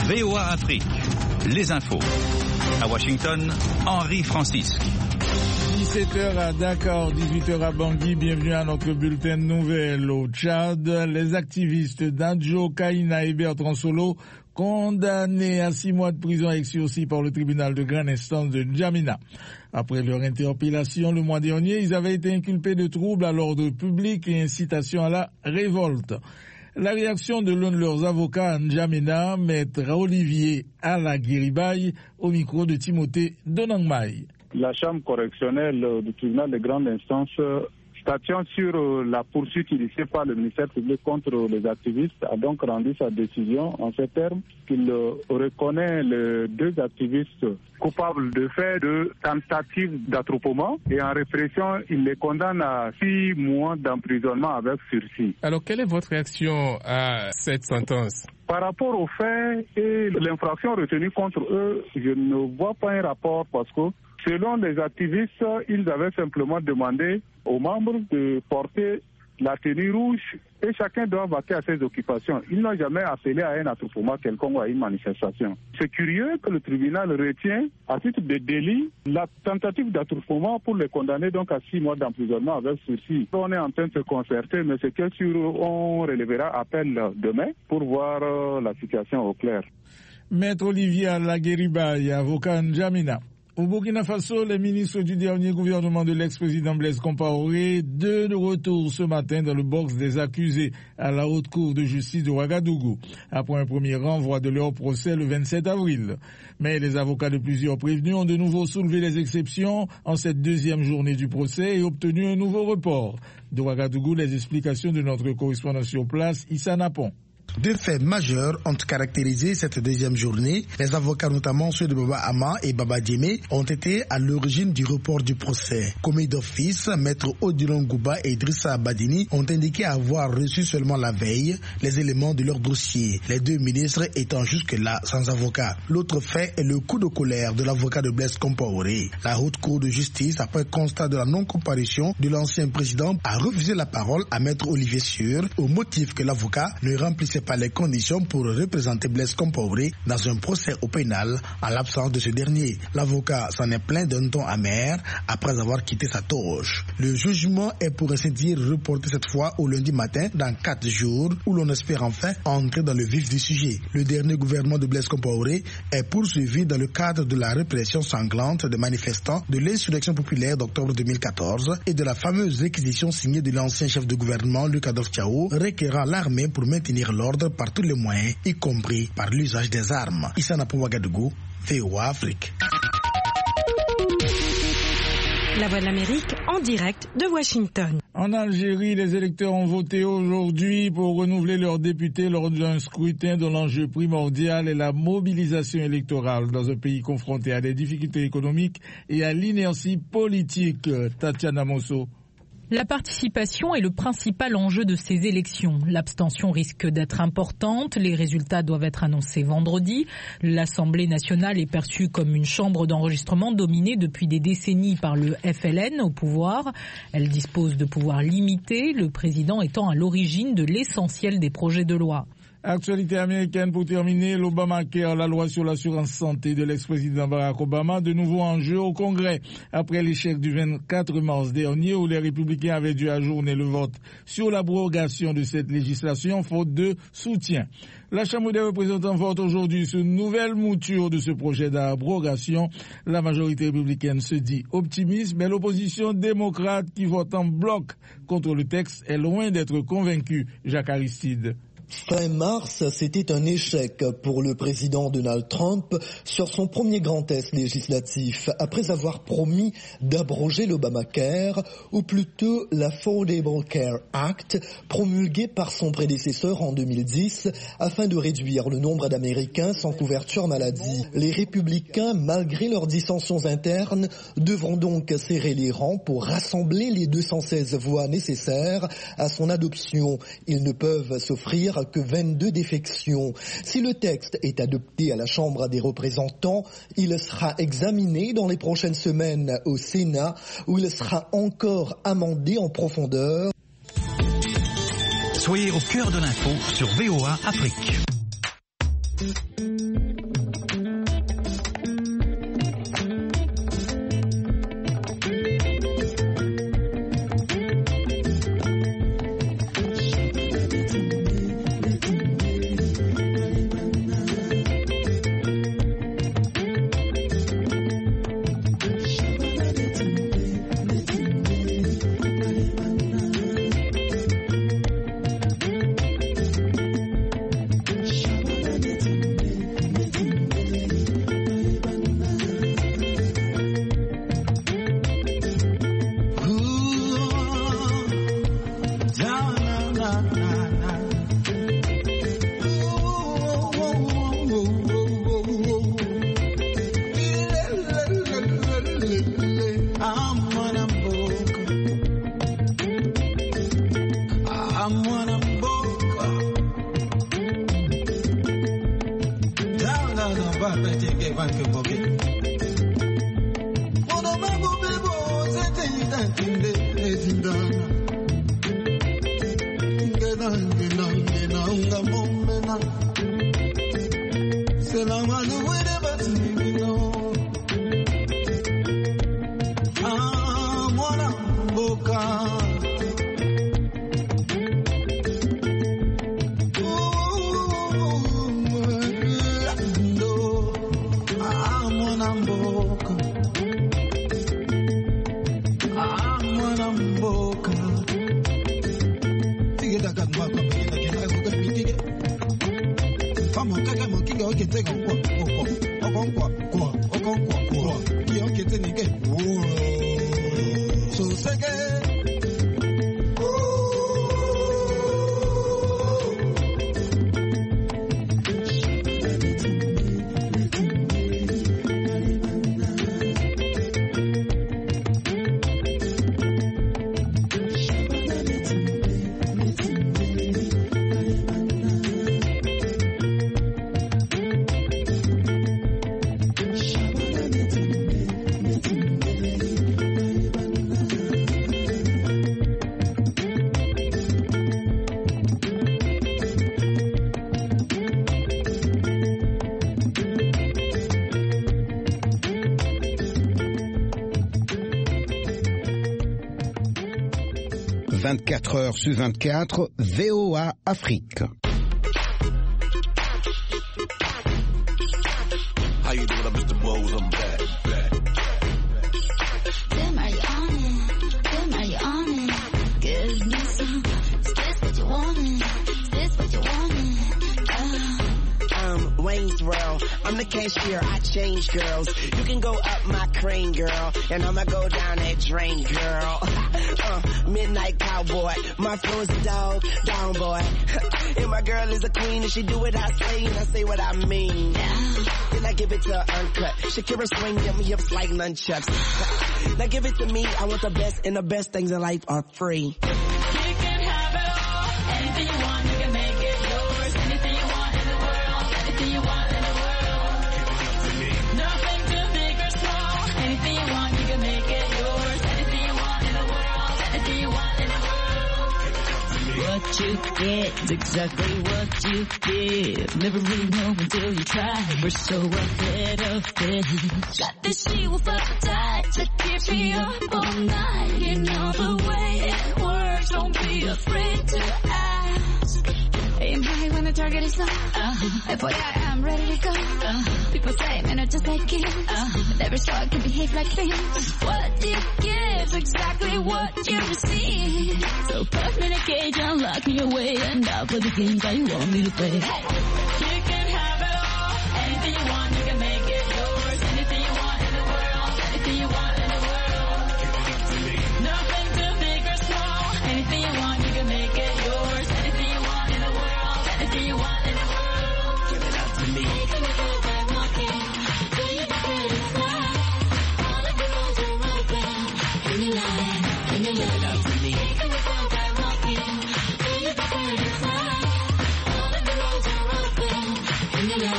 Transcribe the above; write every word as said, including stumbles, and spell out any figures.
V O A Afrique, les infos. À Washington, Henri Francis. dix-sept heures à Dakar, dix-huit heures à Bangui. Bienvenue à notre bulletin de nouvelles. Au Tchad, les activistes Dadjo Kaina et Bertrand Solo condamnés à six mois de prison avec sursis par le tribunal de grande instance de N'Djamena. Après leur interpellation le mois dernier, ils avaient été inculpés de troubles à l'ordre public et incitation à la révolte. La réaction de l'un de leurs avocats à N'Djamena, maître Olivier Alaguiribaye, au micro de Timothée Donangmaï. La chambre correctionnelle du tribunal de grande instance, statuant sur la poursuite initiée par le ministère public contre les activistes, a donc rendu sa décision en ces termes qu'il reconnaît les deux activistes coupables de faits de tentative d'attroupement et en répression, il les condamne à six mois d'emprisonnement avec sursis. Alors, quelle est votre réaction à cette sentence ? Par rapport aux faits et l'infraction retenue contre eux, je ne vois pas un rapport parce que selon les activistes, ils avaient simplement demandé aux membres de porter la tenue rouge et chacun doit vaquer à ses occupations. Ils n'ont jamais appelé à un attroupement quelconque ou à une manifestation. C'est curieux que le tribunal retient, à titre de délit, la tentative d'attroupement pour les condamner donc à six mois d'emprisonnement avec sursis. On est en train de se concerter, mais c'est que sur, on relèvera appel demain pour voir la situation au clair. Maître Olivier Alaguiribaye, avocat N'Djamena. Au Burkina Faso, les ministres du dernier gouvernement de l'ex-président Blaise Compaoré, deux de retour ce matin dans le box des accusés à la haute cour de justice de Ouagadougou, après un premier renvoi de leur procès le vingt-sept avril. Mais les avocats de plusieurs prévenus ont de nouveau soulevé les exceptions en cette deuxième journée du procès et obtenu un nouveau report. De Ouagadougou, les explications de notre correspondant sur place, Issa Napon. Deux faits majeurs ont caractérisé cette deuxième journée. Les avocats, notamment ceux de Baba Ama et Baba Diémé, ont été à l'origine du report du procès. Commis d'office, maître Odilon Gouba et Idrissa Badini ont indiqué avoir reçu seulement la veille les éléments de leur dossier, les deux ministres étant jusque-là sans avocat. L'autre fait est le coup de colère de l'avocat de Blaise Compaoré. La haute cour de justice, après constat de la non-comparution de l'ancien président, a refusé la parole à maître Olivier Sûr au motif que l'avocat ne remplissait pas les conditions pour représenter Blaise Compaoré dans un procès au pénal en l'absence de ce dernier. L'avocat s'en est plaint d'un ton amer après avoir quitté sa toge. Le jugement est pour ainsi dire reporté cette fois au lundi matin dans quatre jours où l'on espère enfin entrer dans le vif du sujet. Le dernier gouvernement de Blaise Compaoré est poursuivi dans le cadre de la répression sanglante des manifestants de l'insurrection populaire d'octobre deux mille quatorze et de la fameuse réquisition signée de l'ancien chef de gouvernement Luc Adolphe Thiaw requérant l'armée pour maintenir l'ordre par tous les moyens, y compris par l'usage des armes. Issa Napon, Ouagadougou, V O A Afrique. La Voix de l'Amérique en direct de Washington. En Algérie, les électeurs ont voté aujourd'hui pour renouveler leurs députés lors d'un scrutin dont l'enjeu primordial est la mobilisation électorale dans un pays confronté à des difficultés économiques et à l'inertie politique. Tatiana Mosso. La participation est le principal enjeu de ces élections. L'abstention risque d'être importante. Les résultats doivent être annoncés vendredi. L'Assemblée nationale est perçue comme une chambre d'enregistrement dominée depuis des décennies par le F L N au pouvoir. Elle dispose de pouvoirs limités, le président étant à l'origine de l'essentiel des projets de loi. Actualité américaine pour terminer, l'Obamacare, la loi sur l'assurance santé de l'ex-président Barack Obama, de nouveau en jeu au Congrès. Après l'échec du vingt-quatre mars dernier où les républicains avaient dû ajourner le vote sur l'abrogation de cette législation faute de soutien. La Chambre des représentants vote aujourd'hui sur une nouvelle mouture de ce projet d'abrogation. La majorité républicaine se dit optimiste, mais l'opposition démocrate qui vote en bloc contre le texte est loin d'être convaincue. Jacques Aristide. Fin mars, c'était un échec pour le président Donald Trump sur son premier grand test législatif, après avoir promis d'abroger l'Obamacare, ou plutôt l'Affordable Care Act, promulgué par son prédécesseur en deux mille dix, afin de réduire le nombre d'Américains sans couverture maladie. Les républicains, malgré leurs dissensions internes, devront donc serrer les rangs pour rassembler les deux cent seize voix nécessaires à son adoption. Ils ne peuvent s'offrir que vingt-deux défections. Si le texte est adopté à la Chambre des représentants, il sera examiné dans les prochaines semaines au Sénat, où il sera encore amendé en profondeur. Soyez au cœur de l'info sur V O A Afrique. vingt-quatre heures sur vingt-quatre, V O A Afrique. How you doing? I'm Mister Bowes, I'm back, back. Damn, are you on it? Damn, are you on it? Give me some. Is this what you wanted? Is this what you wanted? Uh. Um, Wayne's World. I'm the cashier, I change girls. You can go up my crane, girl, and I'ma go down that drain, girl. uh, midnight cowboy, my flow is a dog, down boy. And my girl is a queen, and she do what I say, and I say what I mean. Then I give it to her uncut. Shakira swing them hips like nunchucks. Now give it to me, I want the best, and the best things in life are free. You can have it all, anything you want, you can make it yours. Anything you want in the world, anything you want in the world. Nothing too big or small, anything you want, you can make it yours. Anything you want in the world, anything you want in the world. What you get is exactly what you give. Never really know until you try. We're so ahead of this. Got this shit with a tie to keep me up all night. You know the way it works. Don't be afraid to ask. Aim high when the target is low. Uh-huh. Boy, I am ready to go. Uh-huh. People say men are just like kids. Uh-huh. But every star can behave like things. What you give is exactly what you receive. So put me in a cage and lock me away, and I'll play the games that you want me to play. Hey. You can have it all. Anything you want, you can make it yours. Anything you want in the world. Anything you want in the world. Nothing too big or small. Anything you want, you can make it yours. Anything you want in the world. Anything you want in the world. Give it up to me. Give it up by walking. Do you prefer to fly? All of the roads are open. In your life, in your life. Give it up to me. Give it up by walking. Do you prefer to fly? All of the roads are open. In your life.